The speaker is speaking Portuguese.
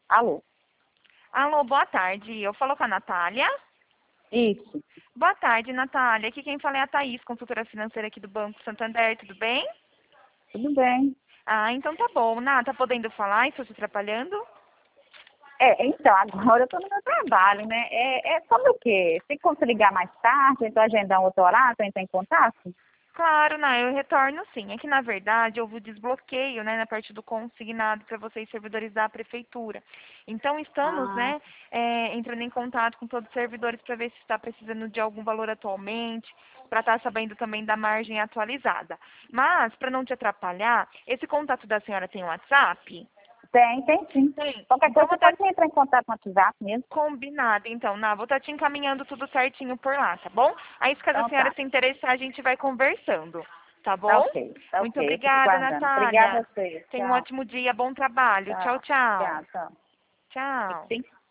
Alô? Alô, boa tarde. Eu falo com a Natália. Isso. Boa tarde, Natália. Aqui quem fala é a Thaís, consultora financeira aqui do Banco Santander. Tudo bem? Tudo bem? Ah, então tá bom. Tá podendo falar? Estou te atrapalhando? Então, agora eu tô no meu trabalho, né? É sobre o quê? Tem como você ligar mais tarde, então agendar um outro horário pra entrar em contato? Claro, eu retorno sim. É que, na verdade, houve o desbloqueio, né, na parte do consignado para vocês, servidores da prefeitura. Então, estamos, Ah, entrando em contato com todos os servidores para ver se está precisando de algum valor atualmente, para estar sabendo também da margem atualizada. Mas, para não te atrapalhar, esse contato da senhora tem WhatsApp? tem sim. Tem. Qualquer Então, coisa vou você estar pode entrar em contato no WhatsApp mesmo. combinado. Então, vou estar te encaminhando tudo certinho por lá, tá bom? Aí, se caso a Então senhora tá. se interessar, a gente vai conversando. Tá Tá bom? ok, tá Muito ok. Eu fico obrigada, guardando. Obrigada Natália. a você. Tenha um Tchau, ótimo dia, bom trabalho. Tchau, tchau, tchau. tchau, tchau. Tchau. Sim.